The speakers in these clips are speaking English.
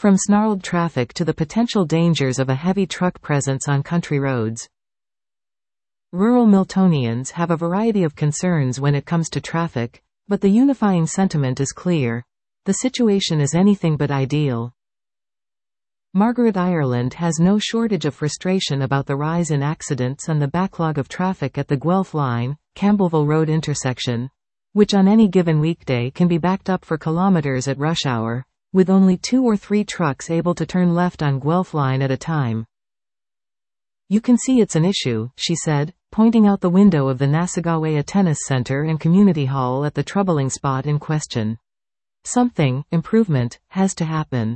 From snarled traffic to the potential dangers of a heavy truck presence on country roads. Rural Miltonians have a variety of concerns when it comes to traffic, but the unifying sentiment is clear. The situation is anything but ideal. Margaret Ireland has no shortage of frustration about the rise in accidents and the backlog of traffic at the Guelph Line, Campbellville Road intersection, which on any given weekday can be backed up for kilometers at rush hour, with only 2 or 3 trucks able to turn left on Guelph Line at a time. "You can see it's an issue," she said, pointing out the window of the Nassagaweya Tennis Center and Community Hall at the troubling spot in question. Improvement, has to happen.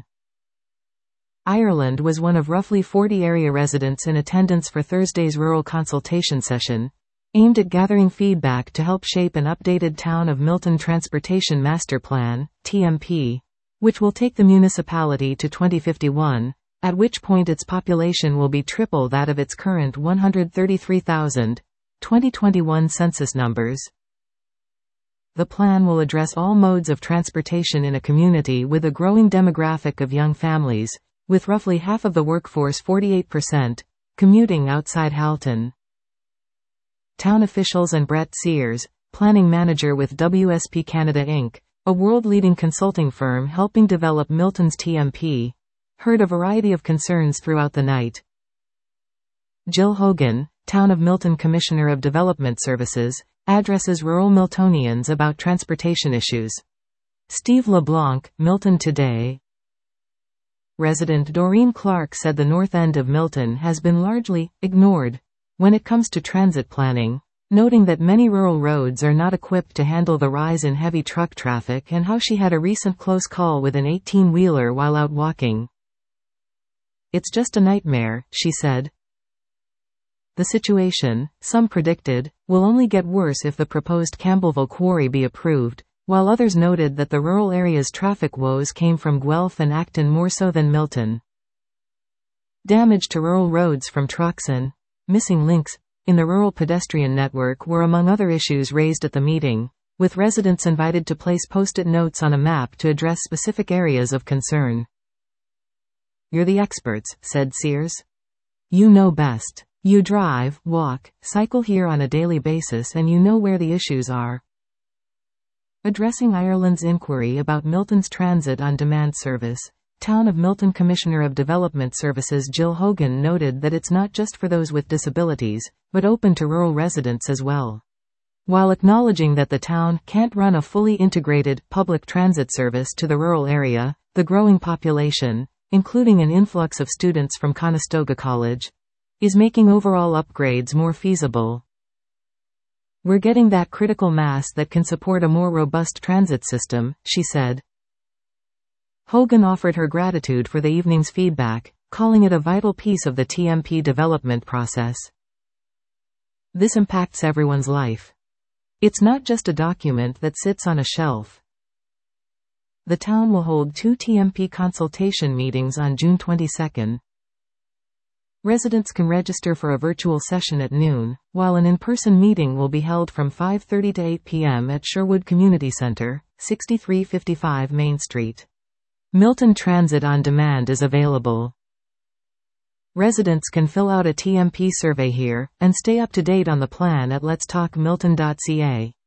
Ireland was one of roughly 40 area residents in attendance for Thursday's rural consultation session, aimed at gathering feedback to help shape an updated Town of Milton Transportation Master Plan, TMP, which will take the municipality to 2051, at which point its population will be triple that of its current 133,000, 2021 census numbers. The plan will address all modes of transportation in a community with a growing demographic of young families, with roughly half of the workforce 48%, commuting outside Halton. Town officials and Brett Sears, planning manager with WSP Canada Inc., a world-leading consulting firm helping develop Milton's TMP, heard a variety of concerns throughout the night. Jill Hogan, Town of Milton Commissioner of Development Services, addresses rural Miltonians about transportation issues. Steve LeBlanc, Milton Today. Resident Doreen Clark said the north end of Milton has been largely ignored when it comes to transit planning, noting that many rural roads are not equipped to handle the rise in heavy truck traffic and how she had a recent close call with an 18-wheeler while out walking. "It's just a nightmare," she said. The situation, some predicted, will only get worse if the proposed Campbellville quarry be approved, while others noted that the rural area's traffic woes came from Guelph and Acton more so than Milton. Damage to rural roads from trucks and missing links in the rural pedestrian network were among other issues raised at the meeting, with residents invited to place post-it notes on a map to address specific areas of concern. "You're the experts," said Sears. "You know best. You drive, walk, cycle here on a daily basis and you know where the issues are." Addressing Ireland's inquiry about Milton's Transit on Demand service, Town of Milton Commissioner of Development Services Jill Hogan noted that it's not just for those with disabilities, but open to rural residents as well. While acknowledging that the town can't run a fully integrated public transit service to the rural area, the growing population, including an influx of students from Conestoga College, is making overall upgrades more feasible. "We're getting that critical mass that can support a more robust transit system," she said. Hogan offered her gratitude for the evening's feedback, calling it a vital piece of the TMP development process. "This impacts everyone's life. It's not just a document that sits on a shelf." The town will hold 2 TMP consultation meetings on June 22. Residents can register for a virtual session at noon, while an in-person meeting will be held from 5:30 to 8 p.m. at Sherwood Community Center, 6355 Main Street. Milton Transit on Demand is available. Residents can fill out a TMP survey here, and stay up to date on the plan at letstalkmilton.ca.